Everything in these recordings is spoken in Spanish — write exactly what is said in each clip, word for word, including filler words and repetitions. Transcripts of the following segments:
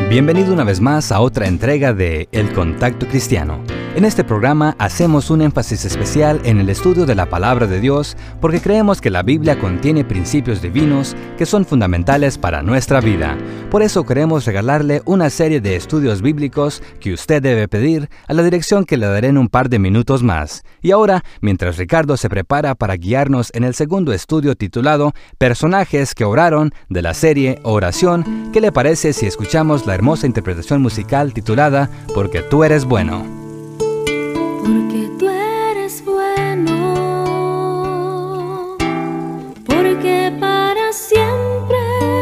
Bienvenido una vez más a otra entrega de El Contacto Cristiano. En este programa hacemos un énfasis especial en el estudio de la Palabra de Dios porque creemos que la Biblia contiene principios divinos que son fundamentales para nuestra vida. Por eso queremos regalarle una serie de estudios bíblicos que usted debe pedir a la dirección que le daré en un par de minutos más. Y ahora, mientras Ricardo se prepara para guiarnos en el segundo estudio titulado Personajes que oraron de la serie Oración, ¿qué le parece si escuchamos la hermosa interpretación musical titulada Porque tú eres bueno? Porque tú eres bueno, porque para siempre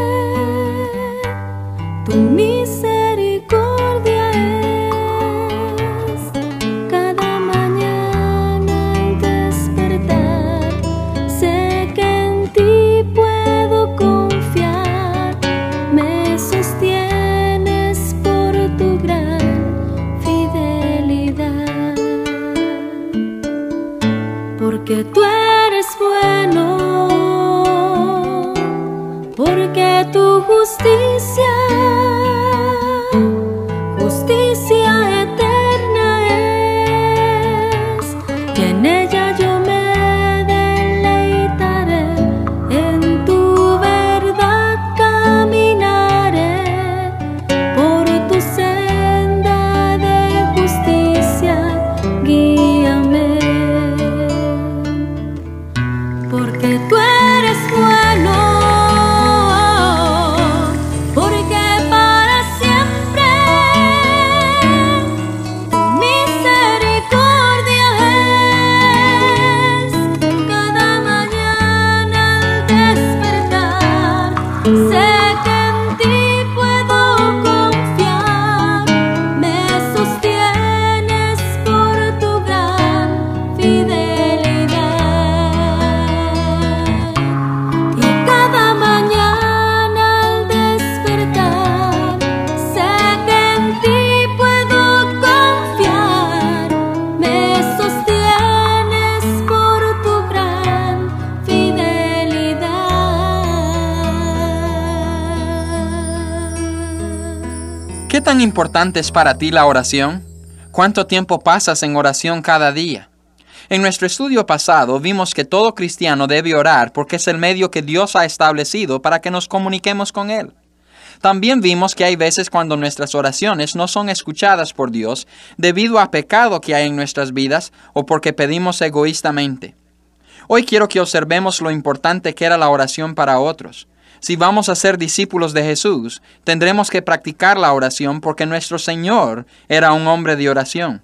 tu misericordia es. Cada mañana al despertar, sé que en ti puedo confiar, me sostienes por tu gran fidelidad. Porque tú eres bueno, porque tu justicia, justicia eterna es, y en ella yo me deleitaré, en tu verdad caminaré, por tu senda de justicia guíame. Porque tú eres bueno, porque para siempre tu misericordia es. Cada mañana al despertar, sé que en ti puedo confiar, me sostienes por tu gran fidelidad. ¿Qué tan importante es para ti la oración? ¿Cuánto tiempo pasas en oración cada día? En nuestro estudio pasado vimos que todo cristiano debe orar porque es el medio que Dios ha establecido para que nos comuniquemos con Él. También vimos que hay veces cuando nuestras oraciones no son escuchadas por Dios debido a pecado que hay en nuestras vidas o porque pedimos egoístamente. Hoy quiero que observemos lo importante que era la oración para otros. Si vamos a ser discípulos de Jesús, tendremos que practicar la oración porque nuestro Señor era un hombre de oración.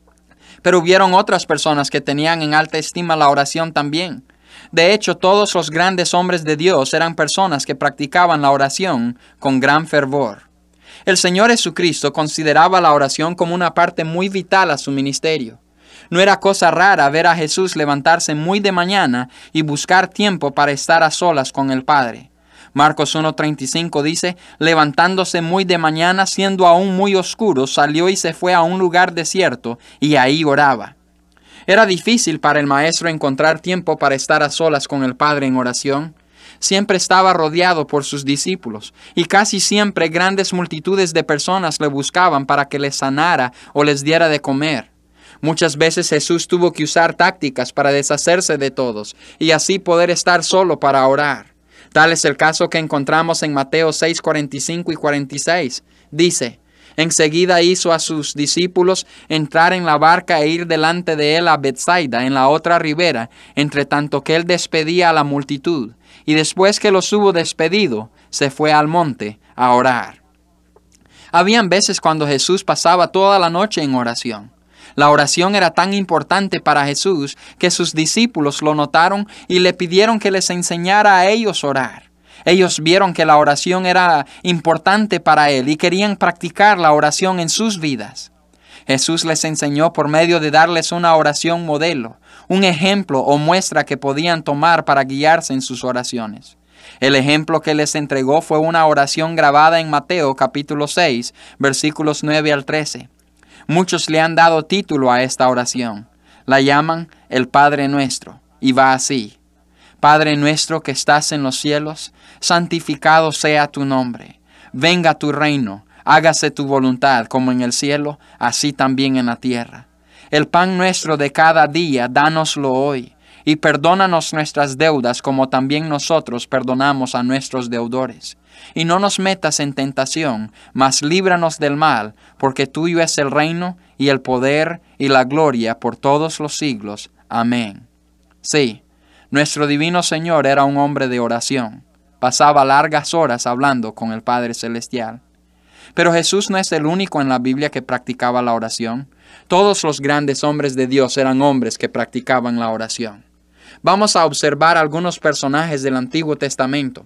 Pero hubieron otras personas que tenían en alta estima la oración también. De hecho, todos los grandes hombres de Dios eran personas que practicaban la oración con gran fervor. El Señor Jesucristo consideraba la oración como una parte muy vital a su ministerio. No era cosa rara ver a Jesús levantarse muy de mañana y buscar tiempo para estar a solas con el Padre. Marcos uno treinta y cinco dice, levantándose muy de mañana, siendo aún muy oscuro, salió y se fue a un lugar desierto, y ahí oraba. Era difícil para el maestro encontrar tiempo para estar a solas con el Padre en oración. Siempre estaba rodeado por sus discípulos, y casi siempre grandes multitudes de personas le buscaban para que les sanara o les diera de comer. Muchas veces Jesús tuvo que usar tácticas para deshacerse de todos, y así poder estar solo para orar. Tal es el caso que encontramos en Mateo seis, cuarenta y cinco y cuarenta y seis. Dice, enseguida hizo a sus discípulos entrar en la barca e ir delante de él a Betsaida, en la otra ribera, entre tanto que él despedía a la multitud. Y después que los hubo despedido, se fue al monte a orar. Habían veces cuando Jesús pasaba toda la noche en oración. La oración era tan importante para Jesús que sus discípulos lo notaron y le pidieron que les enseñara a ellos a orar. Ellos vieron que la oración era importante para él y querían practicar la oración en sus vidas. Jesús les enseñó por medio de darles una oración modelo, un ejemplo o muestra que podían tomar para guiarse en sus oraciones. El ejemplo que les entregó fue una oración grabada en Mateo capítulo seis, versículos nueve al trece. Muchos le han dado título a esta oración. La llaman el Padre Nuestro y va así. Padre nuestro que estás en los cielos, santificado sea tu nombre. Venga tu reino, Hágase tu voluntad como en el cielo, así también en la tierra. El pan nuestro de cada día, dánoslo hoy, y perdónanos nuestras deudas como también nosotros perdonamos a nuestros deudores. Y no nos metas en tentación, mas líbranos del mal, porque tuyo es el reino, y el poder, y la gloria por todos los siglos. Amén. Sí, nuestro divino Señor era un hombre de oración. Pasaba largas horas hablando con el Padre Celestial. Pero Jesús no es el único en la Biblia que practicaba la oración. Todos los grandes hombres de Dios eran hombres que practicaban la oración. Vamos a observar algunos personajes del Antiguo Testamento.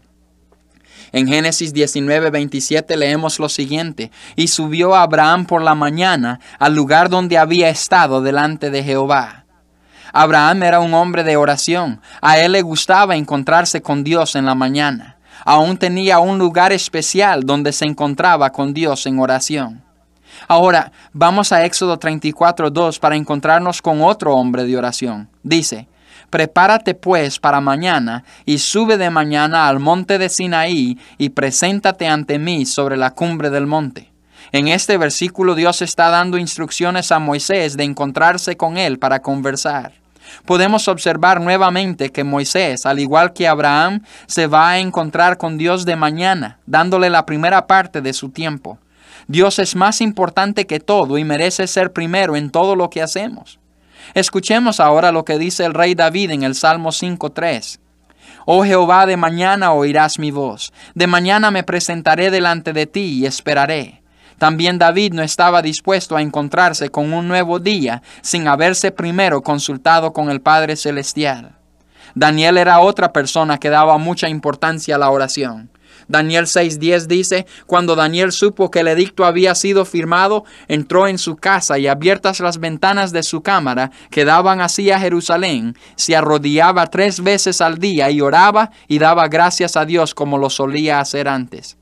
En Génesis diecinueve, veintisiete leemos lo siguiente: y subió Abraham por la mañana al lugar donde había estado delante de Jehová. Abraham era un hombre de oración. A él le gustaba encontrarse con Dios en la mañana. Aún tenía un lugar especial donde se encontraba con Dios en oración. Ahora, vamos a Éxodo treinta y cuatro, dos para encontrarnos con otro hombre de oración. Dice: prepárate pues para mañana, y sube de mañana al monte de Sinaí, y preséntate ante mí sobre la cumbre del monte. En este versículo Dios está dando instrucciones a Moisés de encontrarse con él para conversar. Podemos observar nuevamente que Moisés, al igual que Abraham, se va a encontrar con Dios de mañana, dándole la primera parte de su tiempo. Dios es más importante que todo y merece ser primero en todo lo que hacemos. Escuchemos ahora lo que dice el rey David en el Salmo cinco, tres. Oh Jehová, de mañana oirás mi voz. De mañana me presentaré delante de ti y esperaré. También David no estaba dispuesto a encontrarse con un nuevo día sin haberse primero consultado con el Padre Celestial. Daniel era otra persona que daba mucha importancia a la oración. Daniel seis diez dice: cuando Daniel supo que el edicto había sido firmado, entró en su casa y abiertas las ventanas de su cámara que daban así a Jerusalén, se arrodillaba tres veces al día y oraba y daba gracias a Dios como lo solía hacer antes.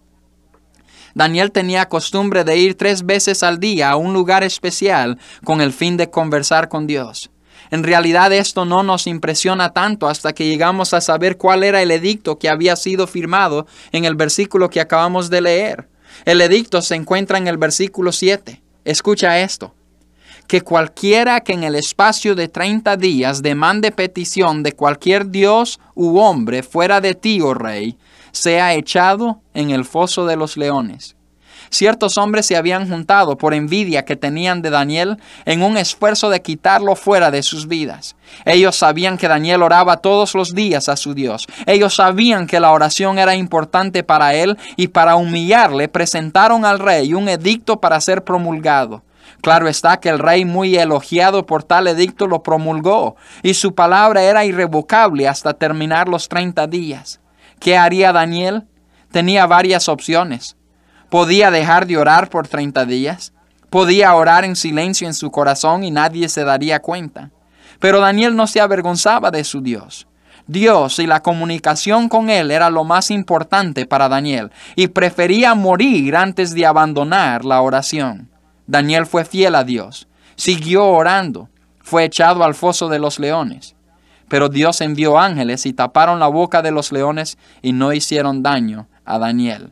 Daniel tenía costumbre de ir tres veces al día a un lugar especial con el fin de conversar con Dios. En realidad esto no nos impresiona tanto hasta que llegamos a saber cuál era el edicto que había sido firmado en el versículo que acabamos de leer. El edicto se encuentra en el versículo siete. Escucha esto: que cualquiera que en el espacio de treinta días demande petición de cualquier dios u hombre fuera de ti, oh rey, sea echado en el foso de los leones. Ciertos hombres se habían juntado por envidia que tenían de Daniel en un esfuerzo de quitarlo fuera de sus vidas. Ellos sabían que Daniel oraba todos los días a su Dios. Ellos sabían que la oración era importante para él y para humillarle presentaron al rey un edicto para ser promulgado. Claro está que el rey, muy elogiado por tal edicto, lo promulgó y su palabra era irrevocable hasta terminar los treinta días. ¿Qué haría Daniel? Tenía varias opciones. Podía dejar de orar por treinta días. Podía orar en silencio en su corazón y nadie se daría cuenta. Pero Daniel no se avergonzaba de su Dios. Dios y la comunicación con él era lo más importante para Daniel y prefería morir antes de abandonar la oración. Daniel fue fiel a Dios. Siguió orando. Fue echado al foso de los leones. Pero Dios envió ángeles y taparon la boca de los leones y no hicieron daño a Daniel.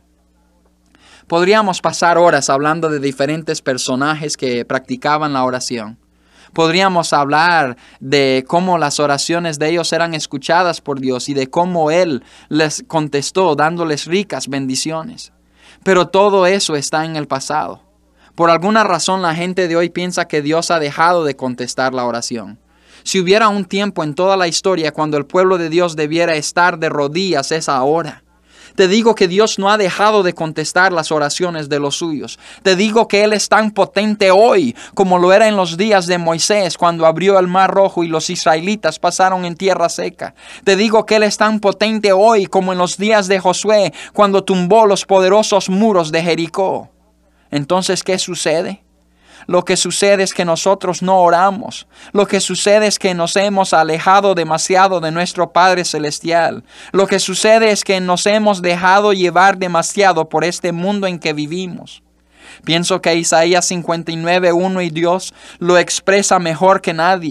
Podríamos pasar horas hablando de diferentes personajes que practicaban la oración. Podríamos hablar de cómo las oraciones de ellos eran escuchadas por Dios y de cómo Él les contestó dándoles ricas bendiciones. Pero todo eso está en el pasado. Por alguna razón la gente de hoy piensa que Dios ha dejado de contestar la oración. Si hubiera un tiempo en toda la historia cuando el pueblo de Dios debiera estar de rodillas, es ahora. Te digo que Dios no ha dejado de contestar las oraciones de los suyos. Te digo que Él es tan potente hoy como lo era en los días de Moisés cuando abrió el mar rojo y los israelitas pasaron en tierra seca. Te digo que Él es tan potente hoy como en los días de Josué cuando tumbó los poderosos muros de Jericó. Entonces, ¿qué sucede? Lo que sucede es que nosotros no oramos. Lo que sucede es que nos hemos alejado demasiado de nuestro Padre Celestial. Lo que sucede es que nos hemos dejado llevar demasiado por este mundo en que vivimos. Pienso que Isaías cincuenta y nueve, uno y Dios lo expresa mejor que nadie.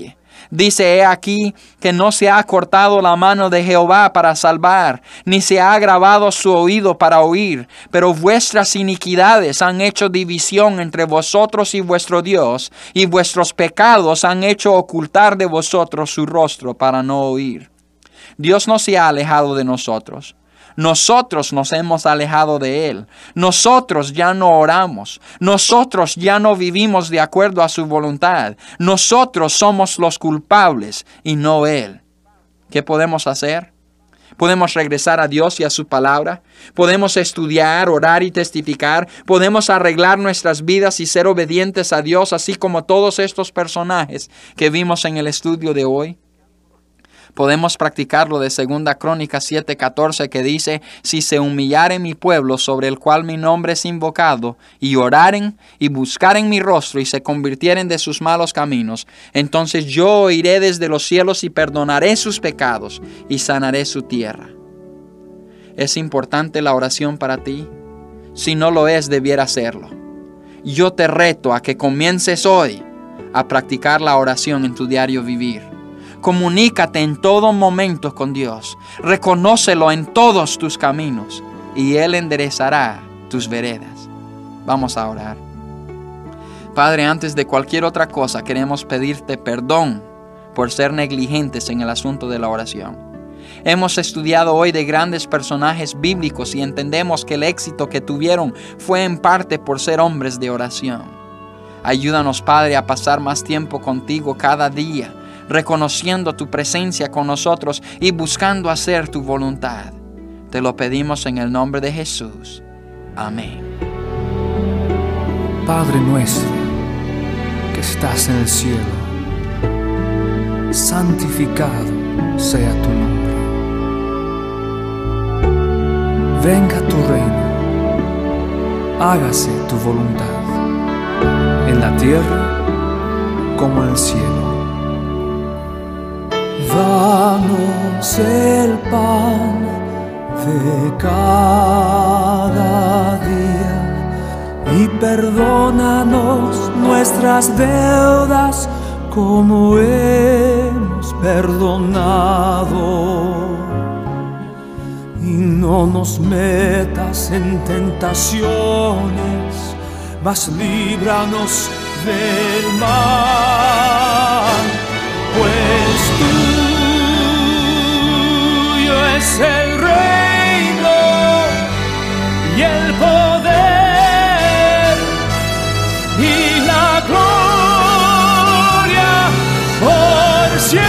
Dice, he aquí que no se ha cortado la mano de Jehová para salvar, ni se ha agravado su oído para oír, pero vuestras iniquidades han hecho división entre vosotros y vuestro Dios, y vuestros pecados han hecho ocultar de vosotros su rostro para no oír. Dios no se ha alejado de nosotros. Nosotros nos hemos alejado de Él. Nosotros ya no oramos. Nosotros ya no vivimos de acuerdo a su voluntad. Nosotros somos los culpables y no Él. ¿Qué podemos hacer? Podemos regresar a Dios y a su palabra. Podemos estudiar, orar y testificar. Podemos arreglar nuestras vidas y ser obedientes a Dios, así como todos estos personajes que vimos en el estudio de hoy. Podemos practicar lo de Segunda Crónicas siete catorce que dice, si se humillare mi pueblo sobre el cual mi nombre es invocado, y oraren y buscaren mi rostro y se convirtieren de sus malos caminos, entonces yo oiré desde los cielos y perdonaré sus pecados y sanaré su tierra. ¿Es importante la oración para ti? Si no lo es, debiera serlo. Yo te reto a que comiences hoy a practicar la oración en tu diario vivir. Comunícate en todo momento con Dios. Reconócelo en todos tus caminos y Él enderezará tus veredas. Vamos a orar. Padre, antes de cualquier otra cosa queremos pedirte perdón por ser negligentes en el asunto de la oración. Hemos estudiado hoy de grandes personajes bíblicos y entendemos que el éxito que tuvieron fue en parte por ser hombres de oración. Ayúdanos, Padre, a pasar más tiempo contigo cada día, reconociendo tu presencia con nosotros y buscando hacer tu voluntad. Te lo pedimos en el nombre de Jesús. Amén. Padre nuestro, que estás en el cielo, santificado sea tu nombre. Venga tu reino, hágase tu voluntad, en la tierra como en el cielo. Danos el pan de cada día y perdónanos nuestras deudas como hemos perdonado. Y no nos metas en tentaciones, mas líbranos del mal, pues tuyo es el reino y el poder y la gloria por siempre.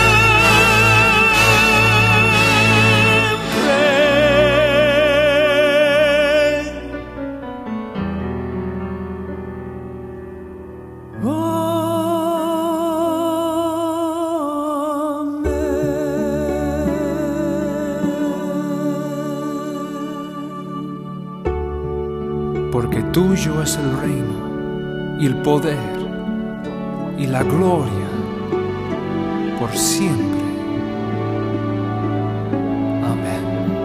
Porque tuyo es el reino y el poder y la gloria por siempre. Amén.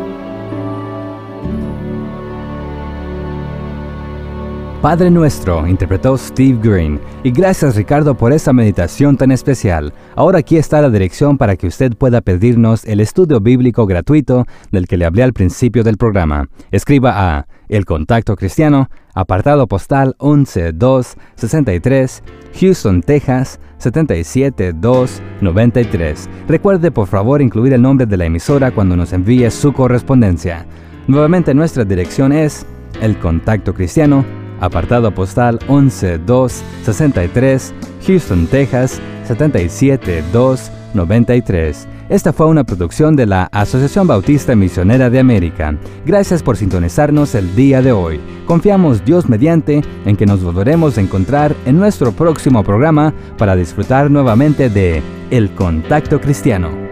Padre Nuestro, interpretó Steve Green. Y gracias, Ricardo, por esa meditación tan especial. Ahora aquí está la dirección para que usted pueda pedirnos el estudio bíblico gratuito del que le hablé al principio del programa. Escriba a El Contacto Cristiano, apartado postal once dos sesenta y tres, Houston, Texas setenta y siete dos noventa y tres. Recuerde por favor incluir el nombre de la emisora cuando nos envíe su correspondencia. Nuevamente nuestra dirección es El Contacto Cristiano, apartado postal once dos sesenta y tres, Houston, Texas setenta y siete dos noventa y tres. Esta fue una producción de la Asociación Bautista Misionera de América. Gracias por sintonizarnos el día de hoy. Confiamos, Dios mediante, en que nos volveremos a encontrar en nuestro próximo programa para disfrutar nuevamente de El Contacto Cristiano.